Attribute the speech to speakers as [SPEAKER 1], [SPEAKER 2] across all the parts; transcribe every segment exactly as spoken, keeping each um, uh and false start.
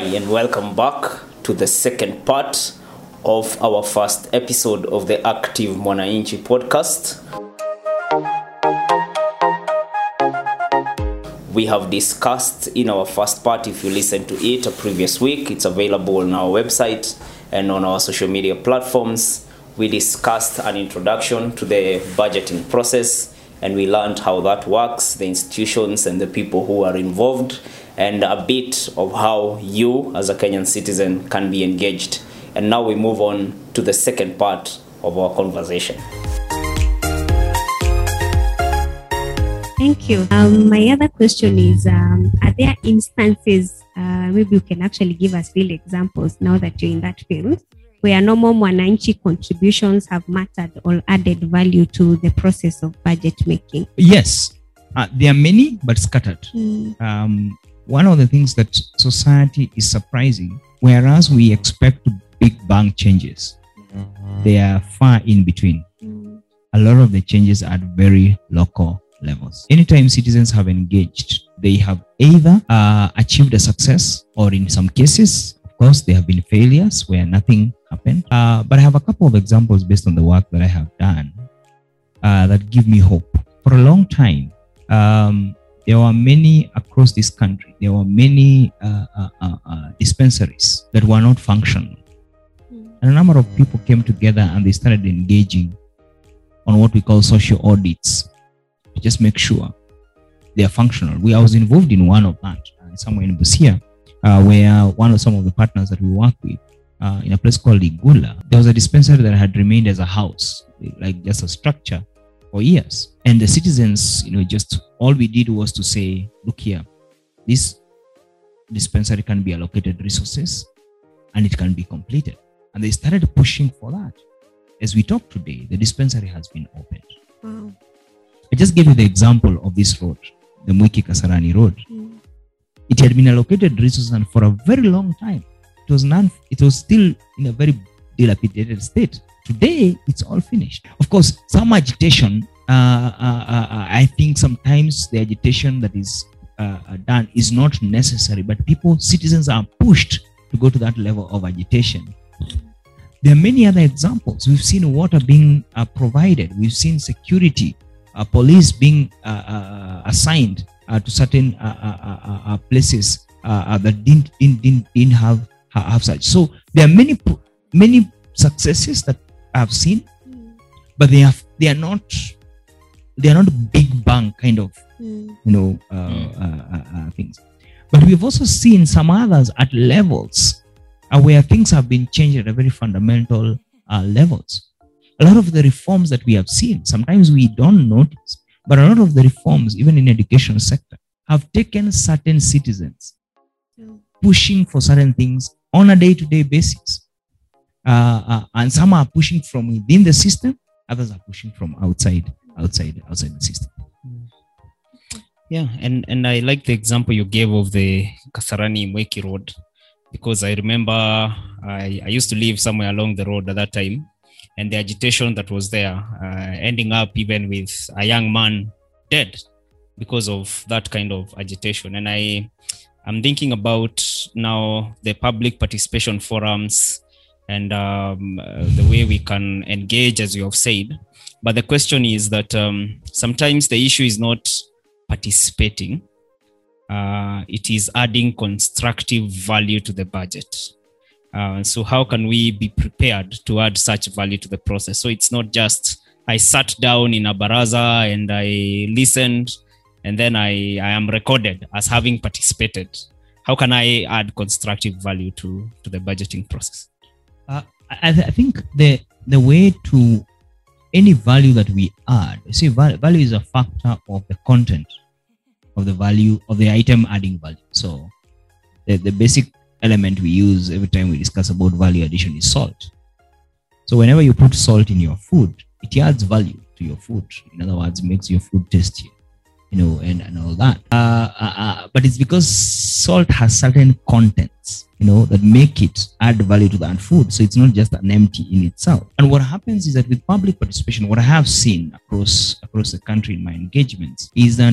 [SPEAKER 1] and welcome back to the second part of our first episode of the Active Mwananchi podcast. We have discussed in our first part, if you listen to it a previous week, it's available on our website and on our social media platforms. We discussed an introduction to the budgeting process, and we learned how that works, the institutions and the people who are involved, and a bit of how you as a Kenyan citizen can be engaged. And now we move on to the second part of our conversation.
[SPEAKER 2] Thank you. Um, my other question is, um, are there instances, uh, maybe you can actually give us real examples now that you're in that field, where normal Mwananchi contributions have mattered or added value to the process of budget making?
[SPEAKER 3] Yes, uh, there are many, but scattered.
[SPEAKER 2] Mm.
[SPEAKER 3] Um, one of the things that society is surprising, whereas we expect big bang changes, mm-hmm. they are far in between.
[SPEAKER 2] Mm.
[SPEAKER 3] A lot of the changes are at very local levels. Anytime citizens have engaged, they have either uh, achieved a success, or in some cases, of course, there have been failures where nothing happened. Uh, but I have a couple of examples based on the work that I have done uh, that give me hope. For a long time, um, there were many across this country, there were many uh, uh, uh, uh, dispensaries that were not functional.
[SPEAKER 2] Mm.
[SPEAKER 3] And a number of people came together and they started engaging on what we call social audits, to just make sure they are functional. We I was involved in one of that uh, somewhere in Busia, uh, where one of some of the partners that we work with uh, in a place called Igula, there was a dispensary that had remained as a house, like just a structure for years. And the citizens, you know, just all we did was to say, look here, this dispensary can be allocated resources and it can be completed. And they started pushing for that. As we talk today, the dispensary has been opened.
[SPEAKER 2] Wow.
[SPEAKER 3] I just gave you the example of this road, the Mwiki Kasarani Road.
[SPEAKER 2] Mm.
[SPEAKER 3] It had been allocated resources, and for a very long time, it was non, it was still in a very dilapidated state. Today, it's all finished. Of course, some agitation, uh, uh, uh, I think sometimes the agitation that is uh, done is not necessary, but people, citizens are pushed to go to that level of agitation. There are many other examples. We've seen water being uh, provided. We've seen security, uh, police being uh, uh, assigned uh, to certain uh, uh, uh, uh, places uh, uh, that didn't, didn't, didn't, didn't have, have such. So there are many, many successes that I've seen,
[SPEAKER 2] Mm.
[SPEAKER 3] but they are, they are not, they are not big bang kind of,
[SPEAKER 2] Mm.
[SPEAKER 3] you know, uh, uh, uh, uh, things. But we've also seen some others at levels uh, where things have been changed at a very fundamental uh, levels. A lot of the reforms that we have seen, sometimes we don't notice, but a lot of the reforms, even in education sector, have taken certain citizens
[SPEAKER 2] Mm.
[SPEAKER 3] pushing for certain things on a day-to-day basis. Uh, uh, and some are pushing from within the system, others are pushing from outside, outside, outside the system.
[SPEAKER 4] Yeah, and, and I like the example you gave of the Kasarani Mweki Road, because I remember I, I used to live somewhere along the road at that time, and the agitation that was there, uh, ending up even with a young man dead because of that kind of agitation. And I, I'm thinking about now the public participation forums and um, uh, the way we can engage, as you have said. But the question is that um, sometimes the issue is not participating, uh, it is adding constructive value to the budget. Uh, so how can we be prepared to add such value to the process? So it's not just I sat down in a baraza and I listened and then I, I am recorded as having participated. How can I add constructive value to, to the budgeting process?
[SPEAKER 3] Uh, I, th- I think the the way to any value that we add, see, val- value is a factor of the content of the value of the item adding value. So the, the basic element we use every time we discuss about value addition is salt. So whenever you put salt in your food, it adds value to your food. In other words, it makes your food tastier, you know, and, and all that. Uh, uh, uh, but it's because salt has certain contents, you know, that make it add value to that food. So it's not just an empty in itself. And what happens is that with public participation, what I have seen across across the country in my engagements is that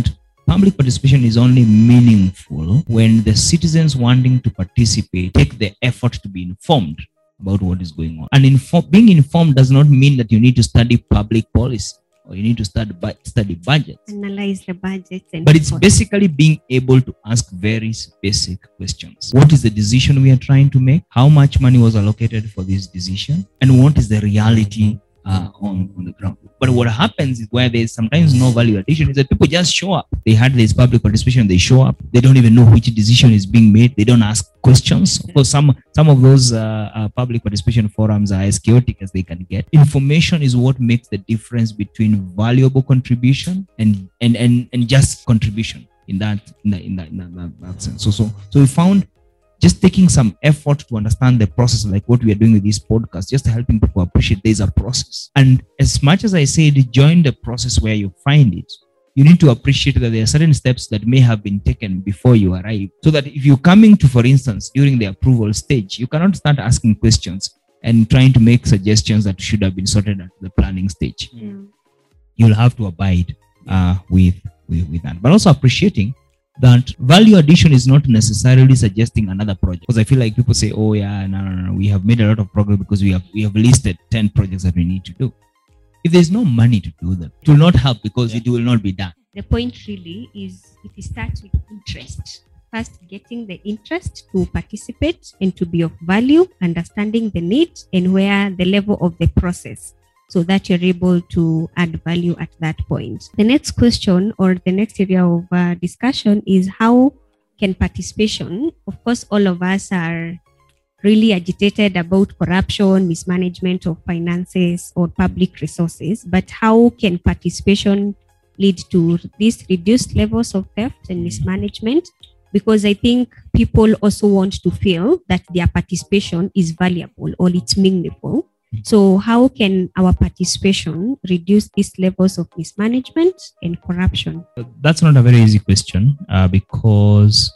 [SPEAKER 3] public participation is only meaningful when the citizens wanting to participate take the effort to be informed about what is going on. And info- being informed does not mean that you need to study public policy or you need to study, bu- study budgets.
[SPEAKER 2] Analyze the budgets. And
[SPEAKER 3] But it's
[SPEAKER 2] report.
[SPEAKER 3] basically being able to ask very basic questions. What is the decision we are trying to make? How much money was allocated for this decision? And what is the reality uh, on, on the ground? But what happens is where there's sometimes no value addition is that people just show up. They had this public participation, they show up. They don't even know which decision is being made. They don't ask questions. Of course, some, some of those uh, uh, public participation forums are as chaotic as they can get. Information is what makes the difference between valuable contribution and, and, and, and just contribution in that, in that, in that, in that, that, that sense. So, so, so we found just taking some effort to understand the process, like what we are doing with this podcast, just helping people appreciate there's a process. And as much as I said, join the process where you find it, you need to appreciate that there are certain steps that may have been taken before you arrive. So that if you're coming to, for instance, during the approval stage, you cannot start asking questions and trying to make suggestions that should have been sorted at the planning stage.
[SPEAKER 2] Yeah.
[SPEAKER 3] You'll have to abide uh, with, with, with that. But also appreciating that value addition is not necessarily suggesting another project. Because I feel like people say, oh yeah, no, no, no, we have made a lot of progress because we have we have listed ten projects that we need to do. If there's no money to do them, it will not help because yeah. it will not be done.
[SPEAKER 2] The point really is it starts with interest. First, getting the interest to participate and to be of value, understanding the need and where the level of the process, so that you're able to add value at that point. The next question or the next area of uh, discussion is how can participation, of course, all of us are really agitated about corruption, mismanagement of finances or public resources, but how can participation lead to these reduced levels of theft and mismanagement? Because I think people also want to feel that their participation is valuable or it's meaningful. So how can our participation reduce these levels of mismanagement and corruption?
[SPEAKER 3] That's not a very easy question uh, because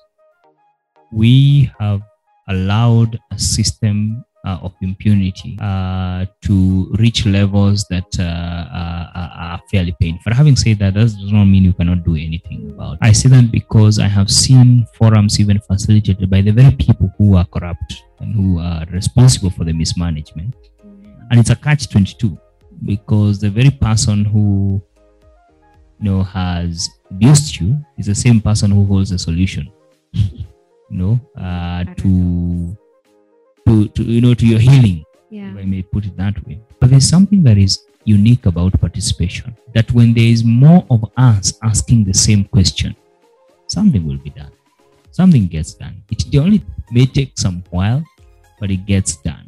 [SPEAKER 3] we have allowed a system uh, of impunity uh, to reach levels that uh, uh, are fairly painful. But having said that, that does not mean you cannot do anything about it. I say that because I have seen forums even facilitated by the very people who are corrupt and who are responsible for the mismanagement. And it's a catch twenty-two because the very person who you know has abused you is the same person who holds the solution, you know, uh, to to to you know to your healing.
[SPEAKER 2] Yeah.
[SPEAKER 3] If I may put it that way. But there's something that is unique about participation. That when there is more of us asking the same question, something will be done. Something gets done. It only may take some while, but it gets done.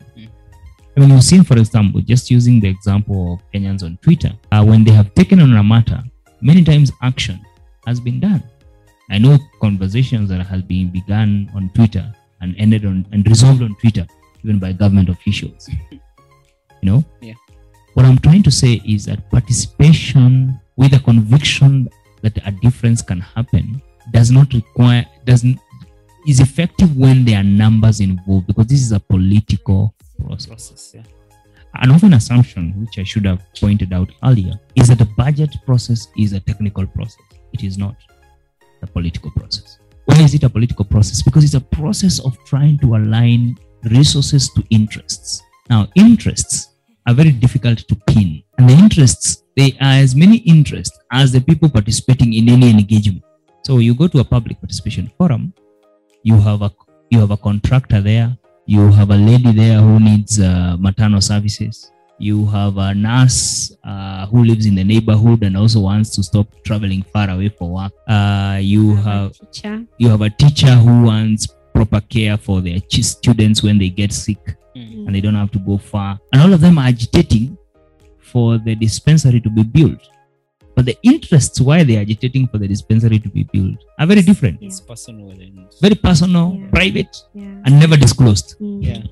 [SPEAKER 3] I mean, you've seen, for example, just using the example of Kenyans on Twitter, uh, when they have taken on a matter, many times action has been done. I know conversations that have been begun on Twitter and ended on and resolved on Twitter, even by government officials. You know?
[SPEAKER 4] Yeah.
[SPEAKER 3] What I'm trying to say is that participation with a conviction that a difference can happen does not require, doesn't, is effective when there are numbers involved, because this is a political process.
[SPEAKER 4] process yeah.
[SPEAKER 3] An often assumption, which I should have pointed out earlier, is that the budget process is a technical process. It is not a political process. Why is it a political process? Because it's a process of trying to align resources to interests. Now, interests are very difficult to pin. And the interests, they are as many interests as the people participating in any engagement. So you go to a public participation forum, you have a you have a contractor there, you have a lady there who needs uh, maternal services. You have a nurse uh, who lives in the neighborhood and also wants to stop traveling far away for work. Uh, you have
[SPEAKER 2] Teacher.
[SPEAKER 3] you have a teacher who wants proper care for their ch- students when they get sick
[SPEAKER 4] Mm.
[SPEAKER 3] and they don't have to go far. And all of them are agitating for the dispensary to be built. But the interests why they are agitating for the dispensary to be built are very different.
[SPEAKER 2] Yeah.
[SPEAKER 4] It's personal and
[SPEAKER 3] Very personal,
[SPEAKER 2] Yeah.
[SPEAKER 3] private,
[SPEAKER 2] Yeah.
[SPEAKER 3] and never disclosed.
[SPEAKER 2] Mm.
[SPEAKER 4] yeah.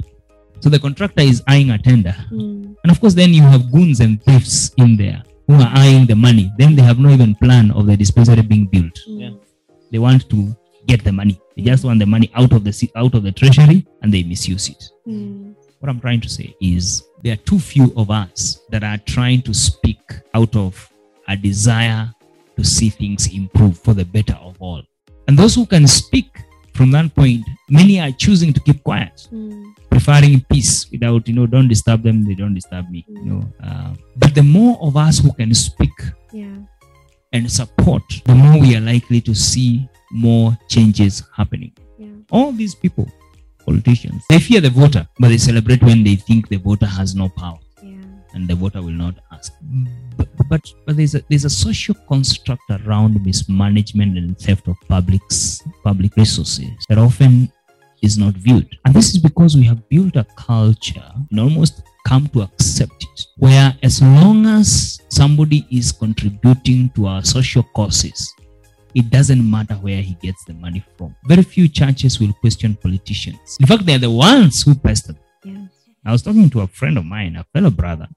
[SPEAKER 3] So the contractor is eyeing a tender.
[SPEAKER 2] Mm.
[SPEAKER 3] And of course, then you have goons and thieves in there who are eyeing the money. Then they have no even plan of the dispensary being built.
[SPEAKER 2] Mm.
[SPEAKER 4] Yeah.
[SPEAKER 3] They want to get the money. They just want the money out of the out of the treasury, and they misuse it.
[SPEAKER 2] Mm.
[SPEAKER 3] What I'm trying to say is there are too few of us that are trying to speak out of a desire to see things improve for the better of all. And those who can speak from that point, many are choosing to keep quiet,
[SPEAKER 2] Mm.
[SPEAKER 3] preferring peace without, you know, don't disturb them, they don't disturb me. You know, uh, but the more of us who can speak
[SPEAKER 2] Yeah.
[SPEAKER 3] and support, the more we are likely to see more changes happening.
[SPEAKER 2] Yeah.
[SPEAKER 3] All these people, politicians, they fear the voter, but they celebrate when they think the voter has no power
[SPEAKER 2] Yeah.
[SPEAKER 3] and the voter will not ask. But but, but there's a there's a social construct around mismanagement and theft of public's public resources that often is not viewed. And this is because we have built a culture and almost come to accept it, where as long as somebody is contributing to our social causes, it doesn't matter where he gets the money from. Very few churches will question politicians. In fact, they're the ones who pester them.
[SPEAKER 2] Yeah.
[SPEAKER 3] I was talking to a friend of mine, a fellow brother,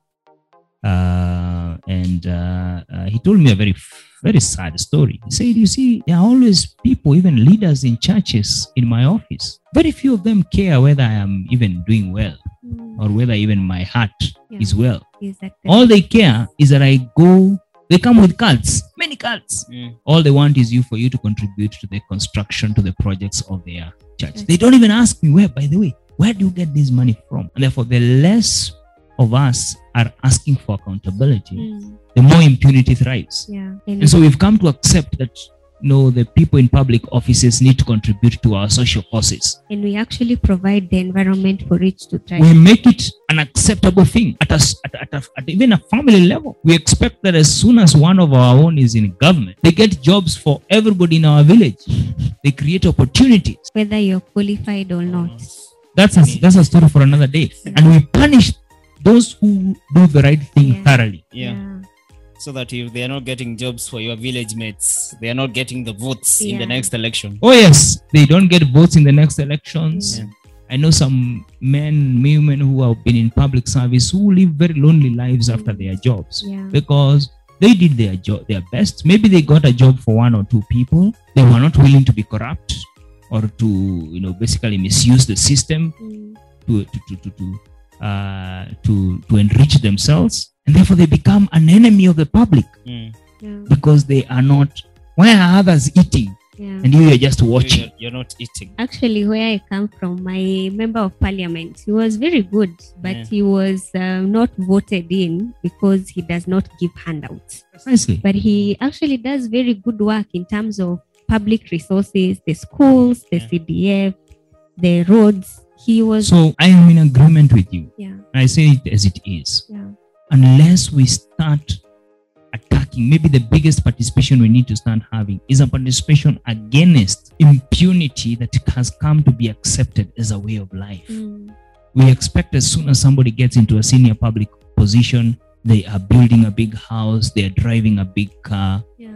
[SPEAKER 3] uh, and uh, uh, he told me a very, very sad story. He said, you see, there are always people, even leaders in churches in my office. Very few of them care whether I am even doing well
[SPEAKER 2] Mm.
[SPEAKER 3] or whether even my heart
[SPEAKER 2] Yeah.
[SPEAKER 3] is well.
[SPEAKER 2] Is that the
[SPEAKER 3] All they care is that I go, they come with cards, many cards.
[SPEAKER 4] Mm.
[SPEAKER 3] All they want is you for you to contribute to the construction, to the projects of their church.
[SPEAKER 2] Church.
[SPEAKER 3] They don't even ask me, where, by the way, where do you get this money from? And therefore, the less of us are asking for accountability,
[SPEAKER 2] Mm.
[SPEAKER 3] the more impunity thrives.
[SPEAKER 2] Yeah. And,
[SPEAKER 3] And so we've come to accept that, you know, the people in public offices need to contribute to our social causes.
[SPEAKER 2] and we actually provide the environment for it to thrive.
[SPEAKER 3] We make it an acceptable thing at, a, at, at, a, at even a family level. We expect that as soon as one of our own is in government, they get jobs for everybody in our village. They create opportunities.
[SPEAKER 2] Whether you're qualified or not.
[SPEAKER 3] That's a, that's a story for another day. And we punish those who do the right thing
[SPEAKER 2] Yeah.
[SPEAKER 3] thoroughly.
[SPEAKER 4] Yeah. So that if they are not getting jobs for your village mates, they are not getting the votes in the
[SPEAKER 2] Yeah.
[SPEAKER 4] next election.
[SPEAKER 3] Oh yes, they don't get votes in the next elections.
[SPEAKER 4] Yeah.
[SPEAKER 3] I know some men, women who have been in public service who live very lonely lives after their jobs
[SPEAKER 2] Yeah.
[SPEAKER 3] because they did their job, their best. Maybe they got a job for one or two people. They were not willing to be corrupt or to, you know, basically misuse the system
[SPEAKER 2] Mm.
[SPEAKER 3] to to to to to, uh, to, to enrich themselves, and therefore they become an enemy of the public
[SPEAKER 4] Mm.
[SPEAKER 2] Yeah.
[SPEAKER 3] because they are not. Why are others eating
[SPEAKER 2] Yeah.
[SPEAKER 3] and you are just watching?
[SPEAKER 4] You're, you're not eating.
[SPEAKER 2] Actually, where I come from, my member of parliament, he was very good, but
[SPEAKER 4] Yeah.
[SPEAKER 2] he was uh, not voted in because he does not give handouts.
[SPEAKER 3] Precisely.
[SPEAKER 2] But he actually does very good work in terms of public resources, the schools, the
[SPEAKER 4] Yeah.
[SPEAKER 2] C D F, the roads. He was,
[SPEAKER 3] So I am in agreement with you.
[SPEAKER 2] yeah,
[SPEAKER 3] I say it as it is.
[SPEAKER 2] yeah,
[SPEAKER 3] Unless we start attacking, maybe the biggest participation we need to start having is a participation against impunity that has come to be accepted as a way of life.
[SPEAKER 2] mm,
[SPEAKER 3] We expect as soon as somebody gets into a senior public position, they are building a big house, they are driving a big car.
[SPEAKER 2] yeah,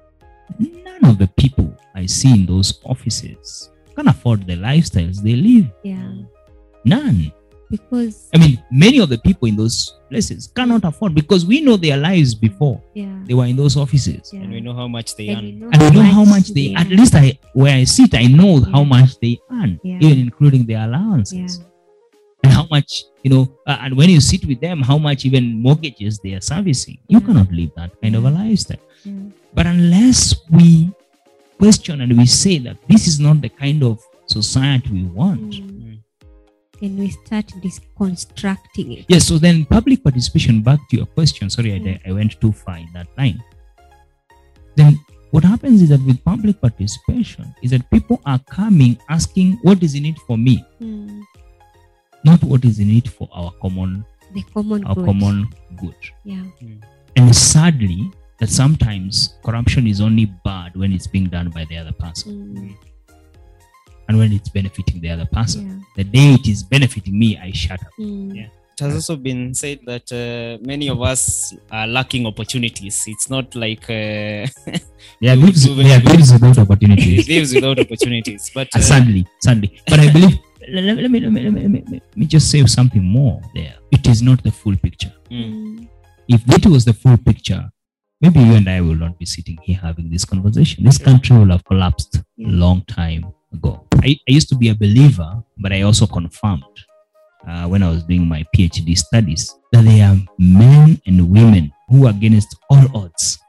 [SPEAKER 3] None of the people I see in those offices can afford the lifestyles they live.
[SPEAKER 2] yeah,
[SPEAKER 3] None.
[SPEAKER 2] because,
[SPEAKER 3] I mean, many of the people in those places cannot afford because we know their lives before
[SPEAKER 2] yeah,
[SPEAKER 3] they were in those offices.
[SPEAKER 2] yeah.
[SPEAKER 4] And we know how much they
[SPEAKER 2] And
[SPEAKER 4] earn.
[SPEAKER 2] we know
[SPEAKER 3] And we know how much they,
[SPEAKER 2] yeah,
[SPEAKER 3] at least I, where I sit, I know how
[SPEAKER 2] Yeah.
[SPEAKER 3] much they earn,
[SPEAKER 2] Yeah.
[SPEAKER 3] even including their
[SPEAKER 2] yeah,
[SPEAKER 3] allowances. And how much, you know, uh, and when you sit with them, how much even mortgages they are servicing. You
[SPEAKER 2] Yeah.
[SPEAKER 3] cannot live that kind of a
[SPEAKER 2] Yeah.
[SPEAKER 3] lifestyle.
[SPEAKER 2] yeah,
[SPEAKER 3] But unless we question and we say that this is not the kind of society we want,
[SPEAKER 2] mm.
[SPEAKER 4] Mm.
[SPEAKER 2] And we start deconstructing it.
[SPEAKER 3] yes, so then public participation, back to your question, sorry, I,
[SPEAKER 2] Mm.
[SPEAKER 3] I went too far in that line. Then what happens is that with public participation is that people are coming asking what is in it for me,
[SPEAKER 2] Mm.
[SPEAKER 3] not what is in it for our common
[SPEAKER 2] The common
[SPEAKER 3] our
[SPEAKER 2] good.
[SPEAKER 3] common good.
[SPEAKER 2] Yeah,
[SPEAKER 3] And sadly, that sometimes corruption is only bad when it's being done by the other person
[SPEAKER 2] mm.
[SPEAKER 3] and when it's benefiting the other person.
[SPEAKER 2] yeah,
[SPEAKER 3] The day it is benefiting me, I shut up.
[SPEAKER 2] mm.
[SPEAKER 4] Yeah. It has also been said that uh, many of us are lacking opportunities. It's not like uh,
[SPEAKER 3] There are
[SPEAKER 4] You-
[SPEAKER 3] lives,
[SPEAKER 4] you-
[SPEAKER 3] there are lives without opportunities.
[SPEAKER 4] lives without opportunities. But
[SPEAKER 3] Uh,
[SPEAKER 4] uh,
[SPEAKER 3] sadly, sadly. But I believe, let, let, let me, let, me, let, me, let, me, let me just say something more there. It is not the full picture.
[SPEAKER 4] mm,
[SPEAKER 2] Mm.
[SPEAKER 3] If it was the full picture, maybe you and I will not be sitting here having this conversation. This country will have collapsed
[SPEAKER 2] Yeah.
[SPEAKER 3] a long time ago. I, I used to be a believer, but I also confirmed uh, when I was doing my PhD studies that there are men and women who, against all odds,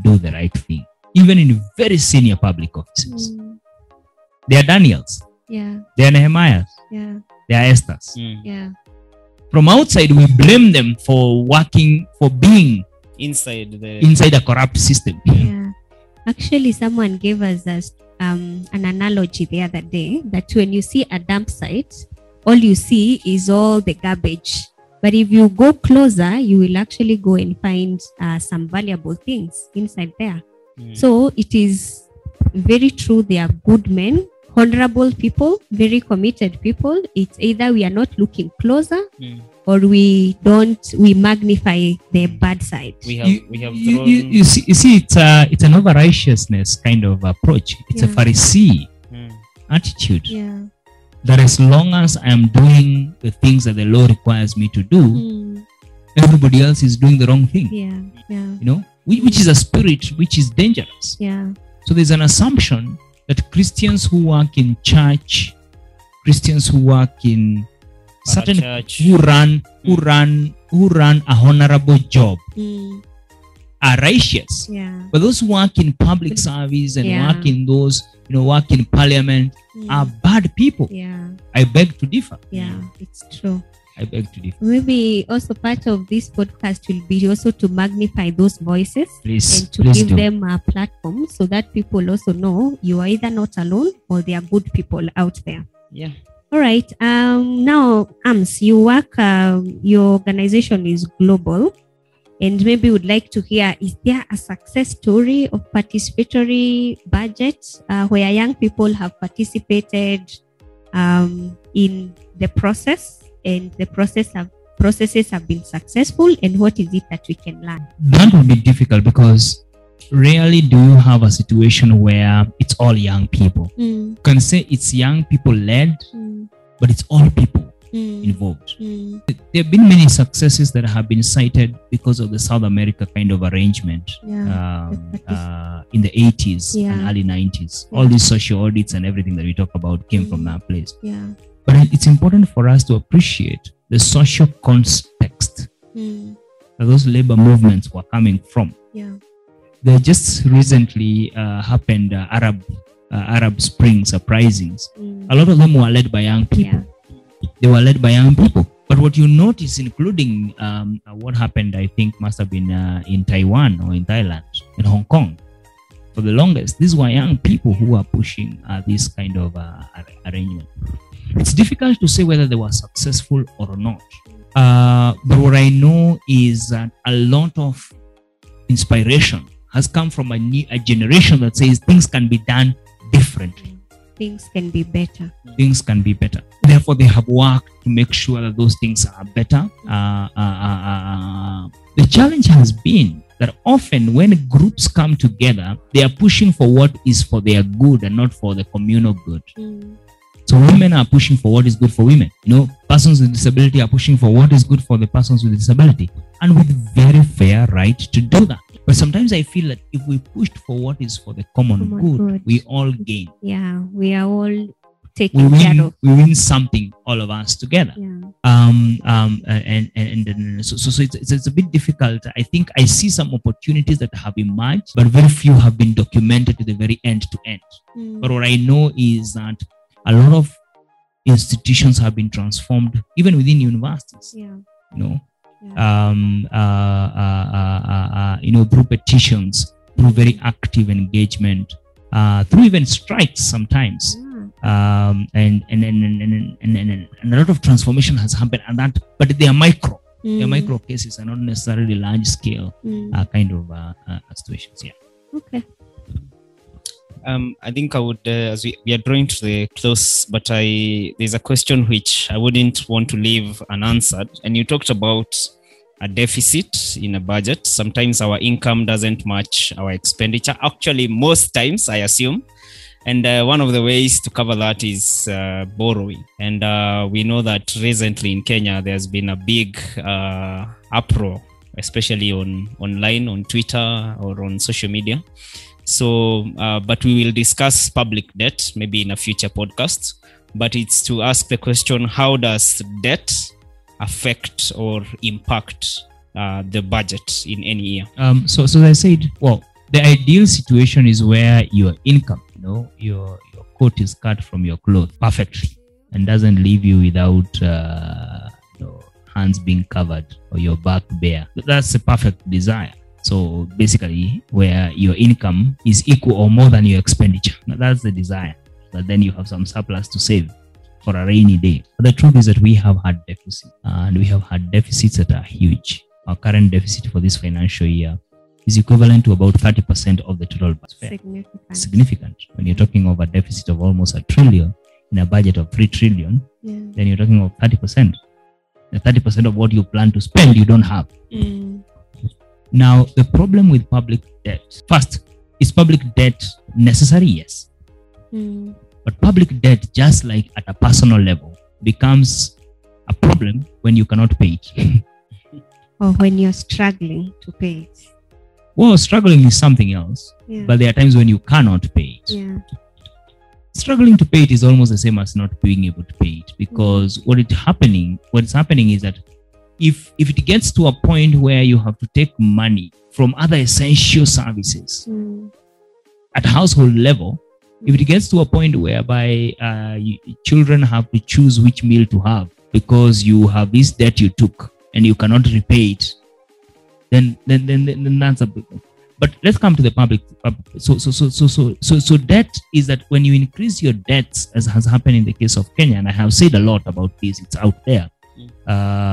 [SPEAKER 3] do the right thing, even in very senior public offices.
[SPEAKER 2] Mm.
[SPEAKER 3] They are Daniels,
[SPEAKER 2] Yeah.
[SPEAKER 3] they are Nehemiahs,
[SPEAKER 2] Yeah.
[SPEAKER 3] they are Esthers.
[SPEAKER 4] Mm.
[SPEAKER 2] Yeah.
[SPEAKER 3] From outside, we blame them for working, for being
[SPEAKER 4] Inside the
[SPEAKER 3] inside a corrupt system.
[SPEAKER 2] Yeah. Actually, someone gave us a, um, an analogy the other day that when you see a dump site, all you see is all the garbage. But if you go closer, you will actually go and find uh, some valuable things inside there.
[SPEAKER 4] Mm.
[SPEAKER 2] So it is very true. They are good men, honorable people, very committed people. It's either we are not looking closer
[SPEAKER 4] Mm.
[SPEAKER 2] or we don't, we magnify the bad side.
[SPEAKER 4] we have
[SPEAKER 3] You,
[SPEAKER 4] we have
[SPEAKER 3] you,
[SPEAKER 4] thrown
[SPEAKER 3] you, you see, you see, it's a it's an over righteousness kind of approach. It's a
[SPEAKER 2] Yeah.
[SPEAKER 3] Pharisee
[SPEAKER 4] Mm.
[SPEAKER 3] attitude.
[SPEAKER 2] Yeah.
[SPEAKER 3] That as long as I am doing the things that the law requires me to do,
[SPEAKER 2] Mm.
[SPEAKER 3] everybody else is doing the wrong thing.
[SPEAKER 2] Yeah. Yeah.
[SPEAKER 3] You know, Whi- which is a spirit which is dangerous.
[SPEAKER 2] Yeah.
[SPEAKER 3] So there's an assumption that Christians who work in church, Christians who work in certain
[SPEAKER 4] Parachurch.
[SPEAKER 3] who run who run who run a honorable job
[SPEAKER 2] Mm.
[SPEAKER 3] are righteous.
[SPEAKER 2] Yeah.
[SPEAKER 3] But those who work in public service and
[SPEAKER 2] Yeah.
[SPEAKER 3] work in those, you know, work in parliament
[SPEAKER 2] Mm.
[SPEAKER 3] are bad people.
[SPEAKER 2] Yeah.
[SPEAKER 3] I beg to differ.
[SPEAKER 2] Yeah. It's true.
[SPEAKER 3] I beg to differ.
[SPEAKER 2] Maybe also part of this podcast will be also to magnify those voices
[SPEAKER 3] Please,
[SPEAKER 2] and to
[SPEAKER 3] please
[SPEAKER 2] give
[SPEAKER 3] do.
[SPEAKER 2] them a platform so that people also know you are either not alone or there are good people out there.
[SPEAKER 4] Yeah.
[SPEAKER 2] All right. Um, now, Ams, you work, um, your organization is global, and maybe would like to hear, is there a success story of participatory budget uh, where young people have participated um, in the process and the process have, processes have been successful, and what is it that we can learn?
[SPEAKER 3] That would be difficult because rarely do you have a situation where it's all young people.
[SPEAKER 2] Mm,
[SPEAKER 3] You can say it's young people led,
[SPEAKER 2] mm,
[SPEAKER 3] but it's all people
[SPEAKER 2] mm,
[SPEAKER 3] involved.
[SPEAKER 2] mm,
[SPEAKER 3] There have been many successes that have been cited because of the South America kind of arrangement
[SPEAKER 2] yeah.
[SPEAKER 3] um,
[SPEAKER 2] the partic-
[SPEAKER 3] uh, in the eighties and
[SPEAKER 2] Yeah.
[SPEAKER 3] early nineties.
[SPEAKER 2] Yeah.
[SPEAKER 3] All these social audits and everything that we talk about came from
[SPEAKER 2] Mm.
[SPEAKER 3] that place.
[SPEAKER 2] yeah.
[SPEAKER 3] But it's important for us to appreciate the social context
[SPEAKER 2] Mm,
[SPEAKER 3] that those labor movements were coming from.
[SPEAKER 2] yeah.
[SPEAKER 3] There just recently uh, happened uh, Arab uh, Arab Spring uprisings.
[SPEAKER 2] Mm,
[SPEAKER 3] A lot of them were led by young people.
[SPEAKER 2] yeah.
[SPEAKER 3] They were led by young people. But what you notice, including um, uh, what happened, I think must have been uh, in Taiwan or in Thailand, in Hong Kong, for the longest, these were young people who were pushing uh, this kind of uh, ar- arrangement. It's difficult to say whether they were successful or not. Uh, but what I know is that a lot of inspiration has come from a, new, a generation that says things can be done differently.
[SPEAKER 2] Things can be better.
[SPEAKER 3] Things can be better. Therefore, they have worked to make sure that those things are better. Uh, uh, uh, uh, the challenge has been that often when groups come together, they are pushing for what is for their good and not for the communal good.
[SPEAKER 2] Mm,
[SPEAKER 3] So women are pushing for what is good for women. You know, persons with disability are pushing for what is good for the persons with disability, and with very fair right to do that. But sometimes I feel that if we pushed for what is for the common,
[SPEAKER 2] Common
[SPEAKER 3] good,
[SPEAKER 2] good.
[SPEAKER 3] we all gain.
[SPEAKER 2] yeah. We are all
[SPEAKER 3] We
[SPEAKER 2] taken care
[SPEAKER 3] win.
[SPEAKER 2] of.
[SPEAKER 3] We win something, all of us together.
[SPEAKER 2] Yeah.
[SPEAKER 3] Um. Um. And and, and so so, so it's, it's it's a bit difficult. I think I see some opportunities that have emerged, but very few have been documented to the very end to end.
[SPEAKER 2] Mm,
[SPEAKER 3] But what I know is that a lot of institutions have been transformed, even within universities.
[SPEAKER 2] yeah.
[SPEAKER 3] You know,
[SPEAKER 2] Yeah.
[SPEAKER 3] um, uh, uh, uh, uh, uh, you know, through petitions, through very active engagement, uh, through even strikes sometimes.
[SPEAKER 2] Yeah.
[SPEAKER 3] Um, and, and, and, and, and, and, and, and a lot of transformation has happened, and that, but they are micro. They are
[SPEAKER 2] Mm,
[SPEAKER 3] micro cases, and not necessarily large scale
[SPEAKER 2] mm,
[SPEAKER 3] uh, kind of uh, uh, situations. Yeah.
[SPEAKER 2] okay.
[SPEAKER 4] Um, I think I would, uh, as we, we are drawing to the close, but I there's a question which I wouldn't want to leave unanswered. And you talked about a deficit in a budget. Sometimes our income doesn't match our expenditure. Actually, most times, I assume. And uh, one of the ways to cover that is uh, borrowing. And uh, we know that recently in Kenya, there's been a big uh, uproar, especially on online, on Twitter, or on social media. So, uh, but we will discuss public debt maybe in a future podcast. But it's to ask the question: how does debt affect or impact uh, the budget in any year?
[SPEAKER 3] Um, so, so as I said, well, the ideal situation is where your income, you know, your your coat is cut from your clothes perfectly and doesn't leave you without uh, your hands being covered or your back bare. That's a perfect desire. So basically, where your income is equal or more than your expenditure. Now, that's the desire. But then you have some surplus to save for a rainy day. But the truth is that we have had deficits, and we have had deficits that are huge. Our current deficit for this financial year is equivalent to about thirty percent of the total budget.
[SPEAKER 2] Significant.
[SPEAKER 3] Significant. When you're talking of a deficit of almost a trillion in a budget of three trillion,
[SPEAKER 2] Yeah.
[SPEAKER 3] then you're talking of thirty percent. The thirty percent of what you plan to spend, you don't have.
[SPEAKER 2] Mm.
[SPEAKER 3] Now, the problem with public debt, first, is public debt necessary? Yes.
[SPEAKER 2] Mm.
[SPEAKER 3] But public debt, just like at a personal level, becomes a problem when you cannot pay it.
[SPEAKER 2] Or when you're struggling to pay it.
[SPEAKER 3] Well, struggling is something else,
[SPEAKER 2] Yeah.
[SPEAKER 3] but there are times when you cannot pay it.
[SPEAKER 2] yeah.
[SPEAKER 3] Struggling to pay it is almost the same as not being able to pay it, because what it happening, what's happening is that if if it gets to a point where you have to take money from other essential services
[SPEAKER 2] Mm.
[SPEAKER 3] at household level, if it gets to a point whereby uh, you, children have to choose which meal to have because you have this debt you took and you cannot repay it, then then then, then that's a big. But let's come to the public. So so so so so so so debt is that when you increase your debts, as has happened in the case of Kenya, and I have said a lot about this. It's out there. Uh,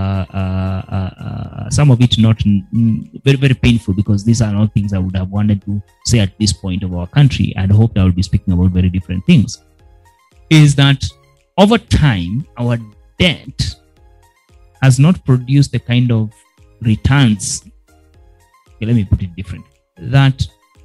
[SPEAKER 3] uh, uh, uh, some of it not mm, very very painful, because these are not things I would have wanted to say at this point of our country. I'd hoped I would be speaking about very different things. Is that over time our debt has not produced the kind of returns. Okay, let me put it differently. That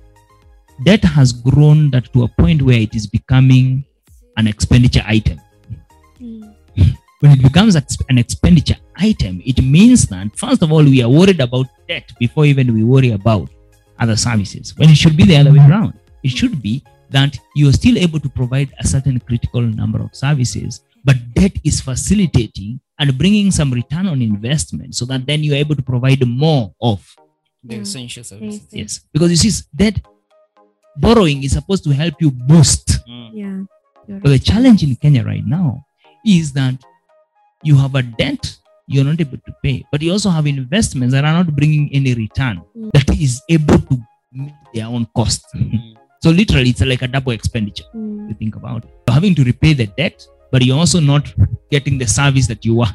[SPEAKER 3] debt has grown that to a point where it is becoming an expenditure item.
[SPEAKER 2] Mm.
[SPEAKER 3] When it becomes an expenditure item, it means that, first of all, we are worried about debt before even we worry about other services, when it should be the other way around. It should be that you are still able to provide a certain critical number of services, but debt is facilitating and bringing some return on investment, so that then you are able to provide more of.
[SPEAKER 4] The
[SPEAKER 2] Yeah.
[SPEAKER 4] essential services.
[SPEAKER 3] Yes, because you see, debt borrowing is supposed to help you boost.
[SPEAKER 4] Mm.
[SPEAKER 2] Yeah. You're
[SPEAKER 3] But the
[SPEAKER 2] right.
[SPEAKER 3] challenge in Kenya right now is that you have a debt you're not able to pay, but you also have investments that are not bringing any return
[SPEAKER 2] Mm.
[SPEAKER 3] that is able to meet their own cost.
[SPEAKER 4] Mm.
[SPEAKER 3] So literally, it's like a double expenditure.
[SPEAKER 2] Mm.
[SPEAKER 3] You think about it. You're having to repay the debt, but you're also not getting the service that you want.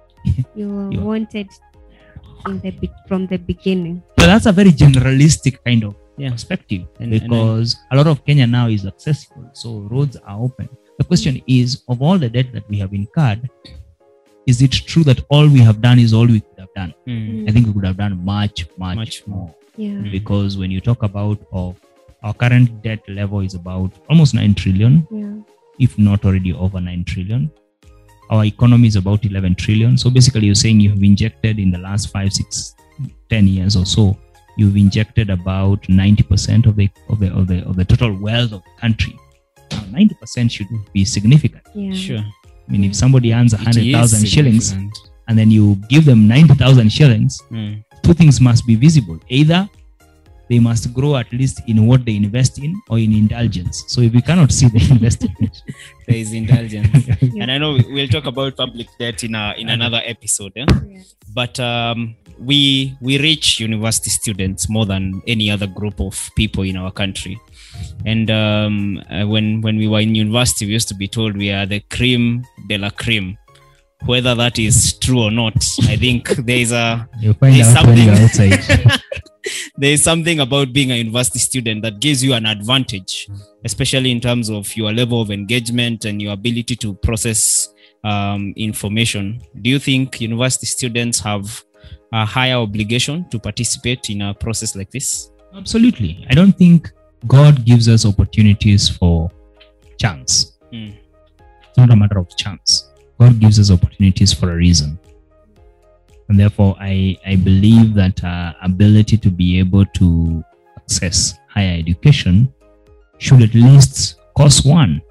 [SPEAKER 2] You
[SPEAKER 3] You-
[SPEAKER 2] wanted in the be- from the beginning.
[SPEAKER 3] So that's a very generalistic kind of
[SPEAKER 4] Yeah.
[SPEAKER 3] perspective,
[SPEAKER 4] And- and I-
[SPEAKER 3] because a lot of Kenya now is accessible, so roads are open. The question is, of all the debt that we have incurred, is it true that all we have done is all we could have done?
[SPEAKER 4] Mm.
[SPEAKER 3] I think we could have done much, much,
[SPEAKER 4] Much more.
[SPEAKER 3] more.
[SPEAKER 2] Yeah.
[SPEAKER 4] Mm.
[SPEAKER 3] Because when you talk about of our current debt level is about almost nine trillion,
[SPEAKER 2] Yeah.
[SPEAKER 3] if not already over nine trillion. Our economy is about eleven trillion. So basically, you're saying you have injected in the last five, six, ten years or so, you've injected about ninety percent of the of the of the of the total wealth of the country. Now, ninety percent should be significant.
[SPEAKER 2] Yeah.
[SPEAKER 4] Sure.
[SPEAKER 3] I mean, if somebody earns a
[SPEAKER 4] It
[SPEAKER 3] hundred
[SPEAKER 4] is
[SPEAKER 3] thousand shillings
[SPEAKER 4] significant.
[SPEAKER 3] and then you give them ninety thousand shillings,
[SPEAKER 4] Mm.
[SPEAKER 3] two things must be visible. Either they must grow at least in what they invest in, or in indulgence. So if we cannot see the investment,
[SPEAKER 4] There is indulgence.
[SPEAKER 2] Yeah.
[SPEAKER 4] And I know we'll talk about public debt in a, in another episode. Eh?
[SPEAKER 2] Yeah.
[SPEAKER 4] But um, we we reach university students more than any other group of people in our country. And um, uh, when when we were in university, we used to be told we are the cream de la cream. Whether that is true or not, I think there is a
[SPEAKER 3] you find
[SPEAKER 4] There's
[SPEAKER 3] out when you're
[SPEAKER 4] something-
[SPEAKER 3] outside.
[SPEAKER 4] there is something about being a university student that gives you an advantage, especially in terms of your level of engagement and your ability to process um, information. Do you think university students have a higher obligation to participate in a process like this?
[SPEAKER 3] Absolutely. I don't think God gives us opportunities for chance.
[SPEAKER 4] Mm.
[SPEAKER 3] It's not a matter of chance. God gives us opportunities for a reason. And therefore, I, I believe that uh, ability to be able to access higher education should at least cost one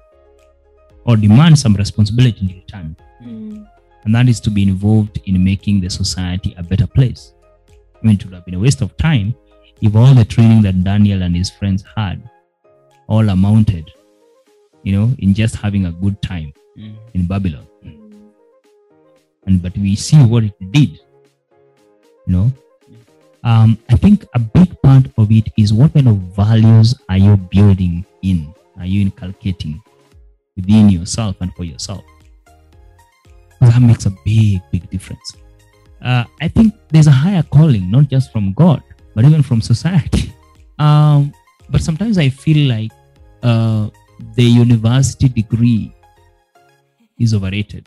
[SPEAKER 3] or demand some responsibility in return.
[SPEAKER 2] Mm.
[SPEAKER 3] And that is to be involved in making the society a better place. I mean, it would have been a waste of time if all the training that Daniel and his friends had all amounted, you know, in just having a good time mm. in Babylon. And but we see what it did, you know. Um, I think a big part of it is what kind of values are you building in? Are you inculcating within yourself and for yourself? That makes a big, big difference. Uh, I think there's a higher calling, not just from God, but even from society. Um, but sometimes I feel like uh, the university degree is overrated.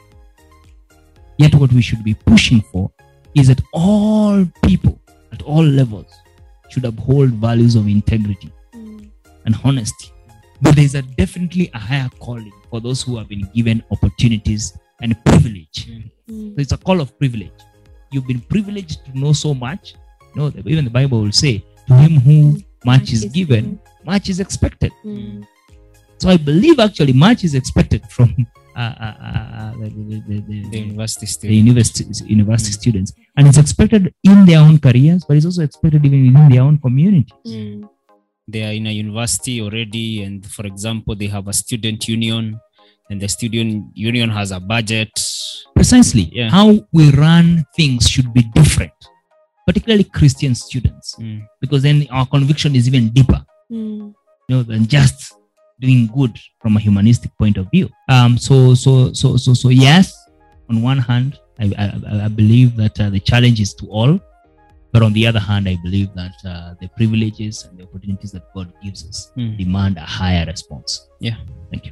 [SPEAKER 3] Yet what we should be pushing for is that all people at all levels should uphold values of integrity mm. and honesty. But there's a definitely a higher calling for those who have been given opportunities and privilege. Mm. So it's a call of privilege. You've been privileged to know so much. You know, even the Bible will say, to him who mm. much, much is, is given, given, much is expected. Mm. So I believe actually much is expected from uh, uh, uh, the, the, the, the,
[SPEAKER 4] the university students.
[SPEAKER 3] The university, university mm. students. And it's expected in their own careers, but it's also expected even in their own communities.
[SPEAKER 4] Mm. They are in a university already, and for example, they have a student union, and the student union has a budget.
[SPEAKER 3] Precisely. Yeah. How we run things should be different, particularly Christian students, mm. because then our conviction is even deeper, mm. you know, than just doing good from a humanistic point of view. Um. So so so so so yes. On one hand, I I, I believe that uh, the challenge is to all. But on the other hand, I believe that uh, the privileges and the opportunities that God gives us mm. demand a higher response.
[SPEAKER 4] Yeah.
[SPEAKER 3] Thank you.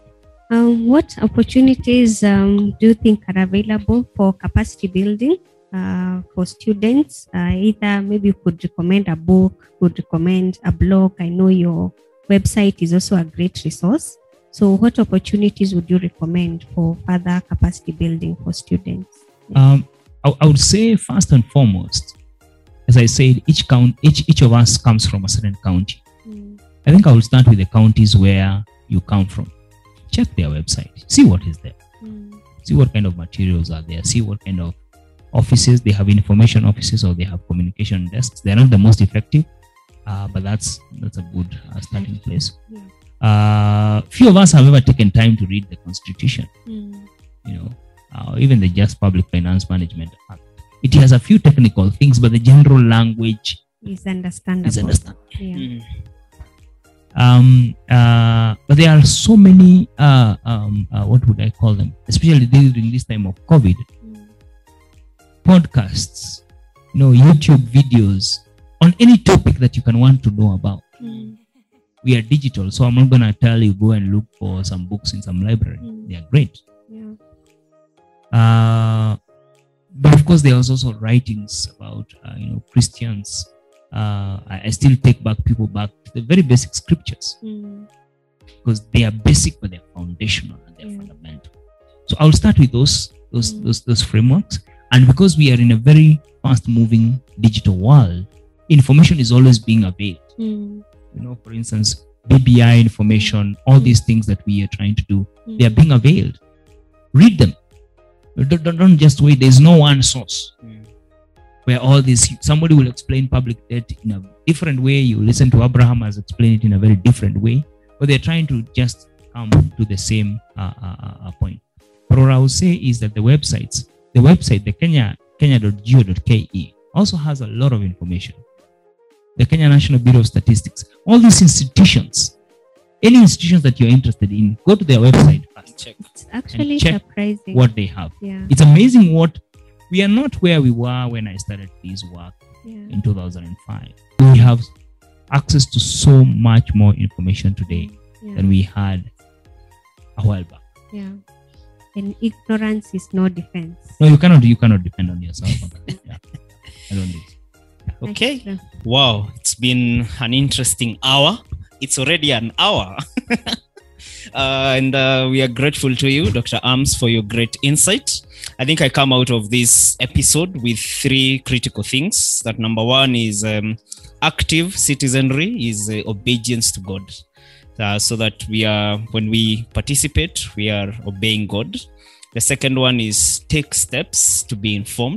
[SPEAKER 2] Um, what opportunities um, do you think are available for capacity building uh, for students? Uh, either maybe you could recommend a book, could recommend a blog. I know your website is also a great resource. So what opportunities would you recommend for further capacity building for students?
[SPEAKER 3] Yeah. Um, I, I would say first and foremost, as I said, each count, each each of us comes from a certain county. Mm. I think I will start with the counties where you come from. Check their website. See what is there. Mm. See what kind of materials are there. See what kind of offices they have. Information offices or they have communication desks. They are not the most effective, uh, but that's that's a good uh, starting place. Yeah. Uh, few of us have ever taken time to read the Constitution. Mm. You know, uh, even the Just Public Finance Management Act. It has a few technical things, but the general language
[SPEAKER 2] is understandable.
[SPEAKER 3] Is understandable.
[SPEAKER 2] Yeah. Mm.
[SPEAKER 3] Um, uh, but there are so many, uh, um, uh, what would I call them? Especially during this time of COVID. Mm. Podcasts, you know, YouTube videos on any topic that you can want to know about. Mm. We are digital, so I'm not going to tell you go and look for some books in some library. Mm. They are great.
[SPEAKER 2] Yeah.
[SPEAKER 3] Uh, But of course, there was also writings about, uh, you know, Christians. Uh, I, I still take back people back to the very basic scriptures mm. because they are basic, but they're foundational and they're yeah. fundamental. So I'll start with those those mm. those those frameworks. And because we are in a very fast-moving digital world, information is always being availed. Mm. You know, for instance, B B I information, all mm. these things that we are trying to do, mm. they are being availed. Read them. Don't, don't, don't just wait. There's no one source mm. where all this, somebody will explain public debt in a different way. You listen to Abraham has explained it in a very different way, but they're trying to just come to the same uh, uh, uh, point. But what I would say is that the websites, the website, the Kenya, kenya dot go dot ke also has a lot of information. The Kenya National Bureau of Statistics, all these institutions, any institutions that you're interested in, go to their website first.
[SPEAKER 4] Check.
[SPEAKER 2] It's actually
[SPEAKER 3] check
[SPEAKER 2] surprising
[SPEAKER 3] what they have.
[SPEAKER 2] Yeah.
[SPEAKER 3] It's amazing what we are not where we were when I started this work yeah. in two thousand five. We have access to so much more information today yeah. than we had a while back.
[SPEAKER 2] Yeah. And ignorance is no defense.
[SPEAKER 3] No, you cannot. You cannot depend on yourself. On that. Yeah. I don't do it.
[SPEAKER 4] Okay. Wow, it's been an interesting hour. It's already an hour. uh, and uh, we are grateful to you, Doctor Arms, for your great insight. I think I come out of this episode with three critical things. That number one is um, active citizenry is uh, obedience to God. Uh, so that we are, when we participate, we are obeying God. The second one is take steps to be informed.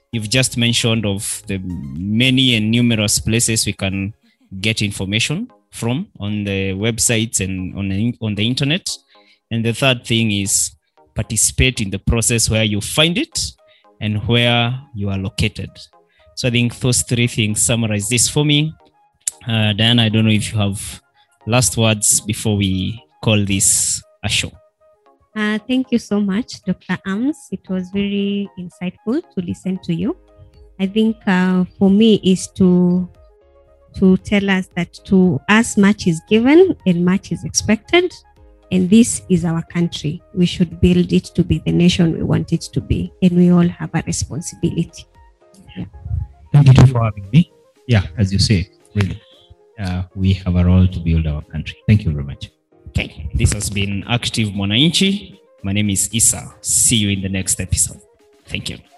[SPEAKER 4] you've just mentioned of the many and numerous places we can get information from on the websites and on the, on the internet. And the third thing is participate in the process where you find it and where you are located. So I think those three things summarize this for me. Uh, Diana, I don't know if you have last words before we call this a show.
[SPEAKER 2] Uh, thank you so much, Doctor Arms. It was very insightful to listen to you. I think uh, for me is to to tell us that to us much is given and much is expected. And this is our country. We should build it to be the nation we want it to be. And we all have a responsibility. Yeah.
[SPEAKER 3] Thank you for having me. Yeah, as you say, really, uh, we have a role to build our country. Thank you very much.
[SPEAKER 4] Okay, this has been Active Mwananchi. My name is Issa. See you in the next episode. Thank you.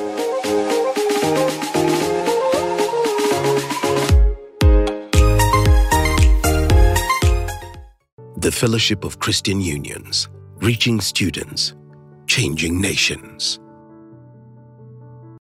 [SPEAKER 5] The Fellowship of Christian Unions, reaching students, changing nations.